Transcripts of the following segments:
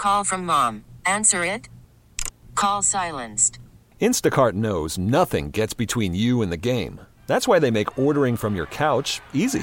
Call from mom. Answer it. Call silenced. Instacart knows nothing gets between you and the game. That's why they make ordering from your couch easy.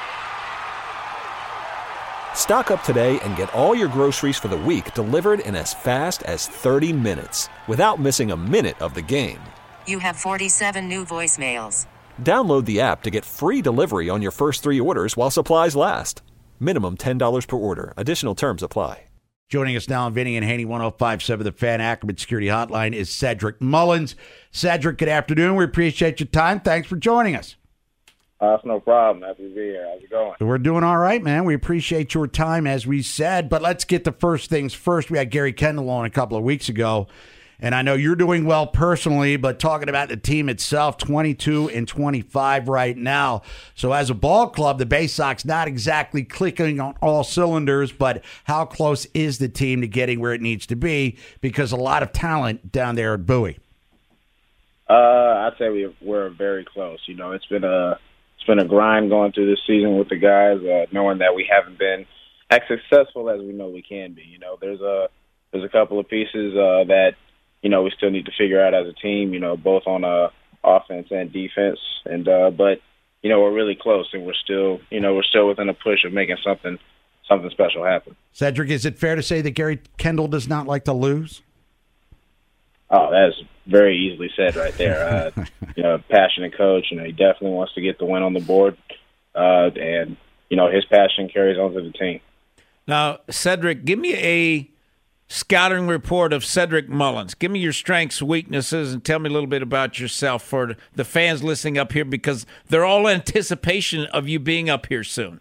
Stock up today and get all your groceries for the week delivered in as fast as 30 minutes without missing a minute of the game. You have 47 new voicemails. Download the app to get free delivery on your first 3 orders while supplies last. Minimum $10 per order. Additional terms apply. Joining us now on Vinny and Haney 105.7 The Fan Ackerman Security Hotline is Cedric Mullins. Cedric, good afternoon. We appreciate your time. Thanks for joining us. That's no problem. Happy to be here. How's it going? We're doing all right, man. We appreciate your time, as we said. But let's get the first things first. We had Gary Kendall on a couple of weeks ago, and I know you're doing well personally, but talking about the team itself, 22-25 right now. So as a ball club, the Bay Sox not exactly clicking on all cylinders, but how close is the team to getting where it needs to be? Because a lot of talent down there at Bowie. I'd say we're very close. You know, it's been a grind going through this season with the guys, knowing that we haven't been as successful as we know we can be. You know, there's a couple of pieces that, you know, we still need to figure out as a team, you know, both on offense and defense. And but, you know, we're really close, and we're still within a push of making something special happen. Cedric, is it fair to say that Gary Kendall does not like to lose? Oh, that's very easily said right there. You know, passionate coach. You know, he definitely wants to get the win on the board, and you know, his passion carries on to the team. Now, Cedric, give me a scouting report of Cedric Mullins. Give me your strengths, weaknesses, and tell me a little bit about yourself for the fans listening up here, because they're all in anticipation of you being up here soon.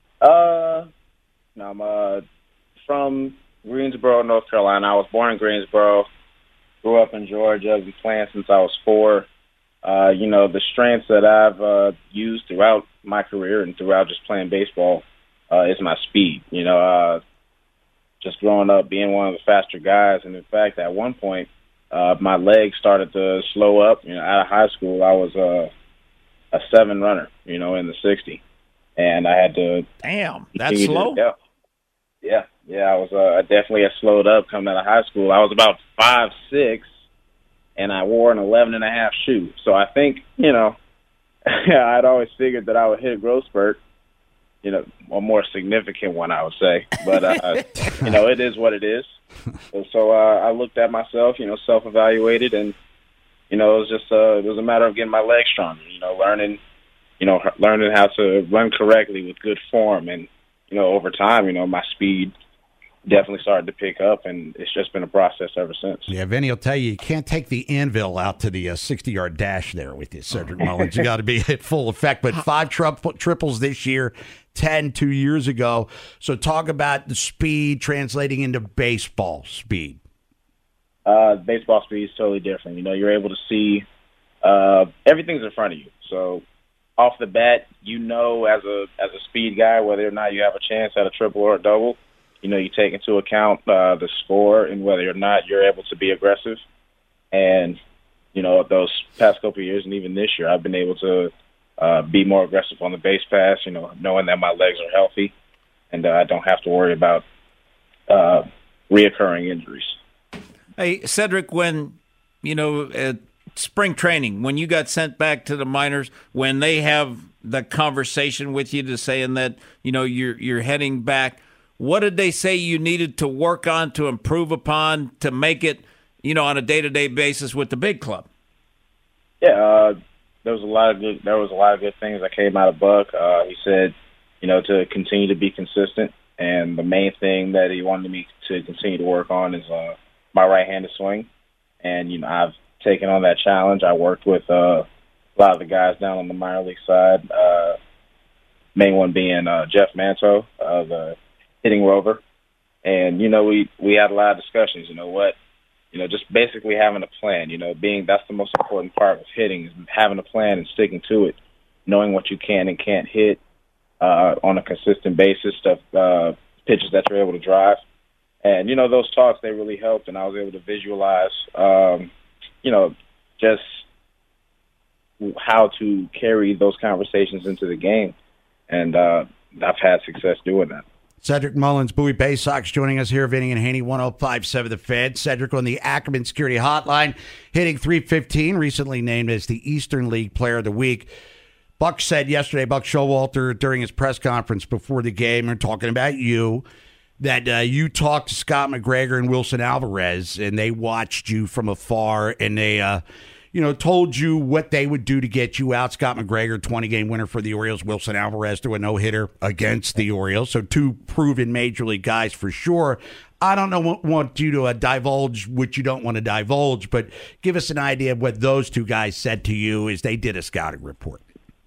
I'm from Greensboro, North Carolina. I was born in Greensboro. Grew up in Georgia. I've been playing since I was 4. You know, the strengths that I've used throughout my career and throughout just playing baseball is my speed. You know, just growing up being one of the faster guys. And, in fact, at one point, my legs started to slow up. You know, out of high school, I was a 7 runner, you know, in the 60. And I had to – Damn, that's slow? Yeah, I definitely had slowed up coming out of high school. I was about 5'6", and I wore an 11.5 shoe. So I think, you know, I'd always figured that I would hit a growth spurt, you know, a more significant one, I would say. But, you know, it is what it is. So I looked at myself, you know, self-evaluated, and, you know, it was a matter of getting my legs stronger, you know, learning how to run correctly with good form. And, you know, over time, you know, my speed definitely started to pick up, and it's just been a process ever since. Yeah, Vinny will tell you can't take the anvil out to the 60-yard dash there with you, Cedric Mullins. You got to be at full effect. But 5 triples this year, 10 2 years ago. So talk about the speed translating into baseball speed. Baseball speed is totally different. You know, you're able to see everything's in front of you. So off the bat, you know, as a speed guy, whether or not you have a chance at a triple or a double. You know, you take into account the score and whether or not you're able to be aggressive. And, you know, those past couple of years and even this year, I've been able to be more aggressive on the base pass, you know, knowing that my legs are healthy and I don't have to worry about reoccurring injuries. Hey, Cedric, when, you know, at spring training, when you got sent back to the minors, when they have the conversation with you to saying that, you know, you're heading back, what did they say you needed to work on, to improve upon, to make it, you know, on a day-to-day basis with the big club? Yeah, there was a lot of good things that came out of Buck. He said, you know, to continue to be consistent, and the main thing that he wanted me to continue to work on is my right-handed swing. And, you know, I've taken on that challenge. I worked with a lot of the guys down on the minor league side, main one being Jeff Manto, the hitting rover. And, you know, we had a lot of discussions, you know, just basically having a plan, you know, that's the most important part of hitting, is having a plan and sticking to it, knowing what you can and can't hit on a consistent basis, pitches that you're able to drive. And, you know, those talks, they really helped, and I was able to visualize, you know, just how to carry those conversations into the game. And I've had success doing that. Cedric Mullins, Bowie Bay Sox, joining us here, Vinny and Haney, 105.7 The Fan. Cedric on the Ackerman Security Hotline, hitting .315, recently named as the Eastern League Player of the Week. Buck said yesterday, Buck Showalter, during his press conference before the game, and talking about you, that you talked to Scott McGregor and Wilson Alvarez, and they watched you from afar, and they told you what they would do to get you out. Scott McGregor, 20-game winner for the Orioles. Wilson Alvarez threw a no-hitter against the Orioles. So two proven major league guys for sure. I don't want you to divulge what you don't want to divulge, but give us an idea of what those two guys said to you as they did a scouting report.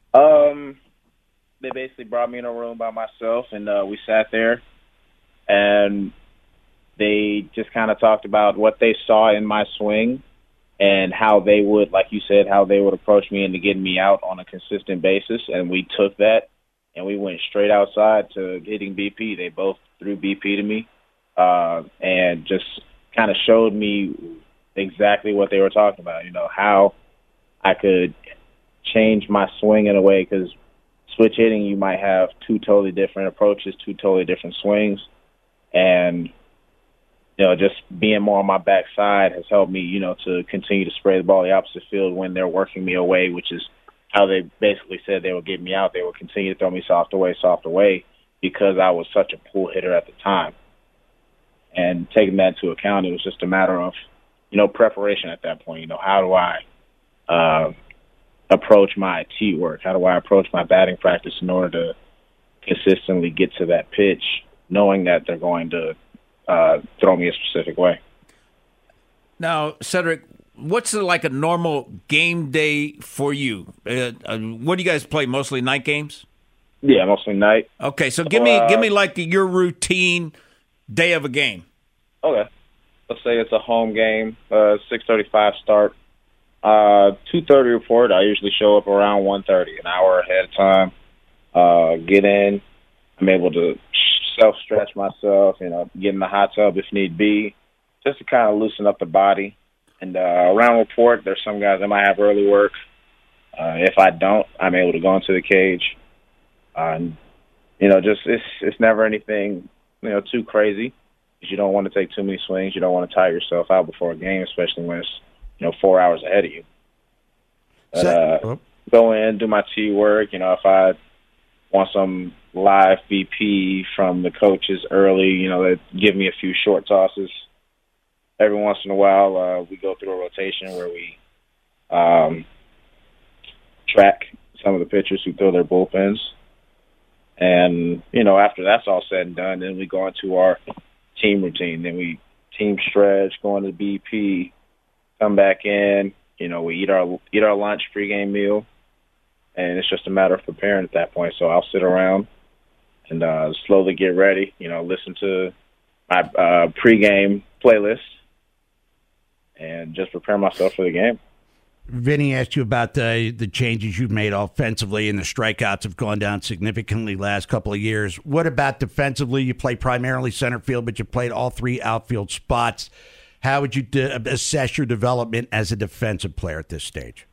They basically brought me in a room by myself, and we sat there, and they just kind of talked about what they saw in my swing, and how they would, like you said, how they would approach me into getting me out on a consistent basis. And we took that, and we went straight outside to hitting BP. They both threw BP to me, and just kind of showed me exactly what they were talking about, how I could change my swing in a way, because switch hitting, you might have two totally different approaches, two totally different swings. And just being more on my backside has helped me, to continue to spray the ball the opposite field when they're working me away, which is how they basically said they would get me out. They would continue to throw me soft away, because I was such a pull hitter at the time. And taking that into account, it was just a matter of, preparation at that point. How do I approach my tee work? How do I approach my batting practice in order to consistently get to that pitch, knowing that they're going to throw me a specific way. Now, Cedric, what's like a normal game day for you? What do you guys play? Mostly night games? Yeah, mostly night. Okay, so give me like your routine day of a game. Okay, let's say it's a home game, 6:35 start, 2:30 report. I usually show up around 1:30, an hour ahead of time. Get in. I'm able to self-stretch myself, get in the hot tub if need be, just to kind of loosen up the body. And around report, there's some guys that might have early work. If I don't, I'm able to go into the cage. It's never anything, too crazy. You don't want to take too many swings. You don't want to tire yourself out before a game, especially when it's, 4 hours ahead of you. Go in, do my tee work. If I want some live BP from the coaches early, they give me a few short tosses. Every once in a while, we go through a rotation where we track some of the pitchers who throw their bullpens. And, after that's all said and done, then we go into our team routine. Then we team stretch, go into BP, come back in, we eat our lunch, pregame meal. And it's just a matter of preparing at that point. So I'll sit around and slowly get ready, listen to my pregame playlist and just prepare myself for the game. Vinny asked you about the changes you've made offensively, and the strikeouts have gone down significantly last couple of years. What about defensively? You play primarily center field, but you played all three outfield spots. How would you assess your development as a defensive player at this stage?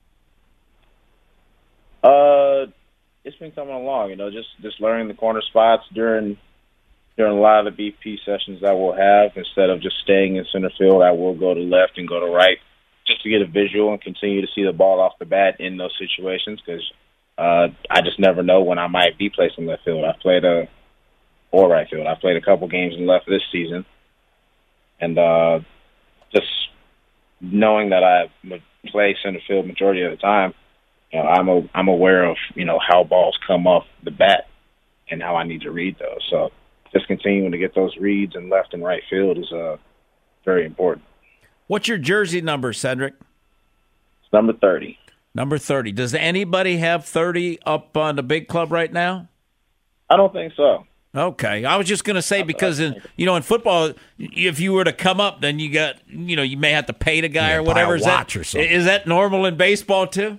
It's been coming along, just learning the corner spots during a lot of the BP sessions that we'll have. Instead of just staying in center field, I will go to left and go to right just to get a visual and continue to see the ball off the bat in those situations, because I just never know when I might be placed in left field. Or right field. I've played a couple games in left this season, and just knowing that I would play center field majority of the time, I'm aware of, how balls come off the bat and how I need to read those. So just continuing to get those reads in left and right field is very important. What's your jersey number, Cedric? It's number 30. Number 30. Does anybody have 30 up on the big club right now? I don't think so. Okay. I was just going to say, because in football, if you were to come up, then you got, you may have to pay the guy or whatever. Is that normal in baseball too?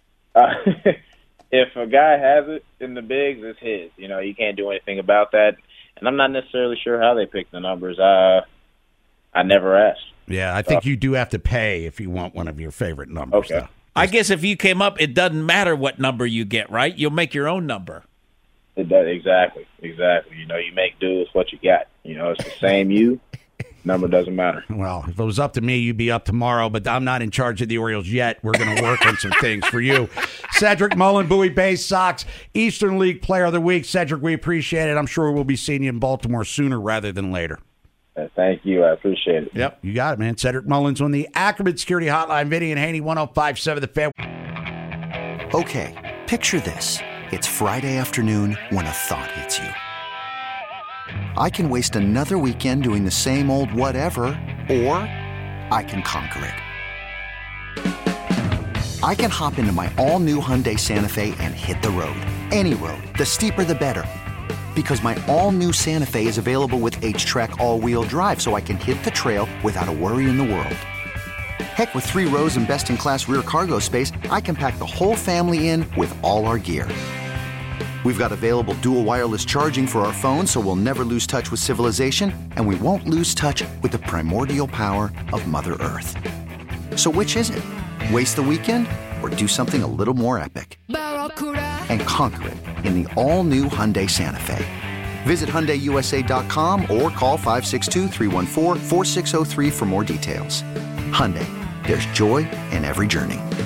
If a guy has it in the bigs, it's his. You can't do anything about that. And I'm not necessarily sure how they pick the numbers. I never asked. Yeah, I think you do have to pay if you want one of your favorite numbers. Okay. I guess if you came up, it doesn't matter what number you get, right? You'll make your own number. It does, exactly. You know, you make do with what you got. You know, it's the same you. Number doesn't matter. Well, if it was up to me, you'd be up tomorrow, but I'm not in charge of the Orioles yet. We're going to work on some things for you. Cedric Mullin, Bowie Bay Sox, Eastern League Player of the Week. Cedric, we appreciate it. I'm sure we'll be seeing you in Baltimore sooner rather than later. Thank you. I appreciate it. Yep, you got it, man. Cedric Mullins on the Ackerman Security Hotline. Vinny and Haney, 105.7 The Fan. Okay, picture this. It's Friday afternoon when a thought hits you. I can waste another weekend doing the same old whatever, or I can conquer it. I can hop into my all-new Hyundai Santa Fe and hit the road. Any road. The steeper, the better. Because my all-new Santa Fe is available with H-Track all-wheel drive, so I can hit the trail without a worry in the world. Heck, with 3 rows and best-in-class rear cargo space, I can pack the whole family in with all our gear. We've got available dual wireless charging for our phones, so we'll never lose touch with civilization, and we won't lose touch with the primordial power of Mother Earth. So which is it? Waste the weekend or do something a little more epic? And conquer it in the all-new Hyundai Santa Fe. Visit HyundaiUSA.com or call 562-314-4603 for more details. Hyundai, there's joy in every journey.